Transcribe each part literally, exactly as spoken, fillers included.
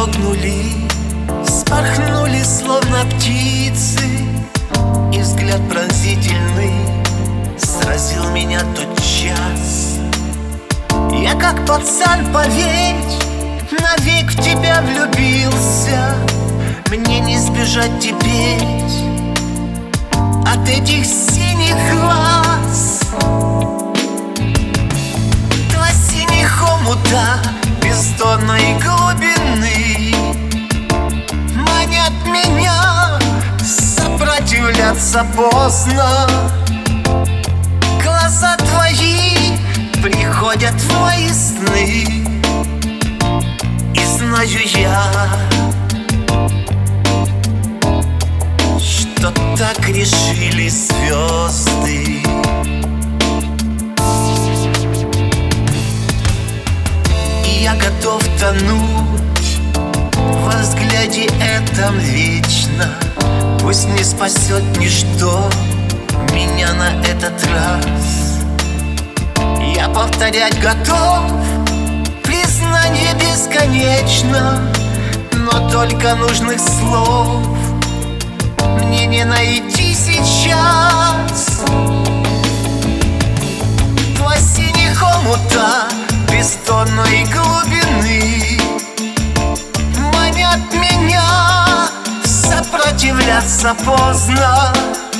дрогнули, вспорхнули, словно птицы, и взгляд пронзительный сразил меня тот час. Я как пацан, поверь, навек в тебя влюбился. Мне не сбежать теперь от этих синих глаз. Два синих омута бездонной глубины манят меня, сопротивляться поздно. Глаза твои приходят в мои сны, и знаю я, что так решили звезды. И я готов тонуть во взгляде этом вечно. Пусть не спасет ничто меня на этот раз. Я повторять готов, признание бесконечно, но только нужных слов мне не найти сейчас. Два синих омута бездонной глубины манят меня, сопротивляться поздно.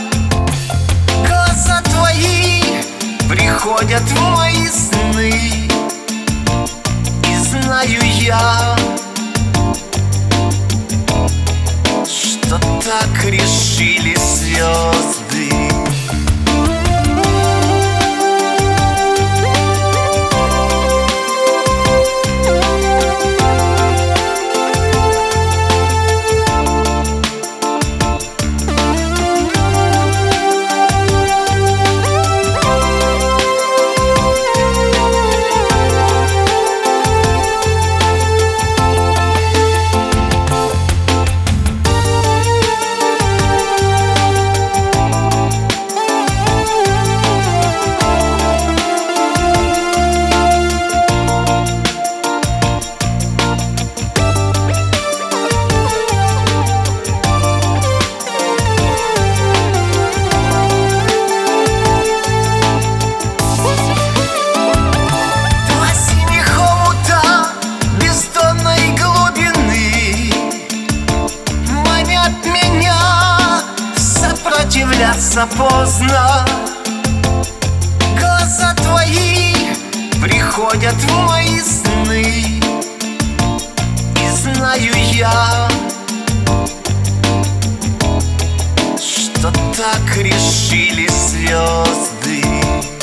Глаза твои приходят в мои сны, и знаю я, что так решили звезды. Сопротивляться поздно. Глаза твои приходят в мои сны, и знаю я, что так решили звезды.